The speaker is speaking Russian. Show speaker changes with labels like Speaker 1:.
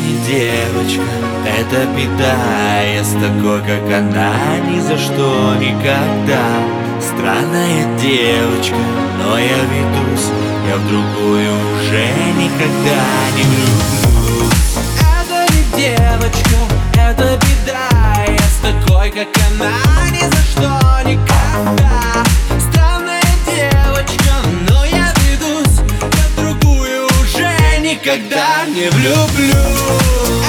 Speaker 1: не девочка, это беда. Я с такой, как она, ни за что никогда. Странная девочка, но я ведусь, я в другую уже никогда не влюблюсь.
Speaker 2: Это не девочка, это беда. Я с такой, как она, ни за что никогда. Странная девочка, но я ведусь, я в другую уже никогда не влюблюсь.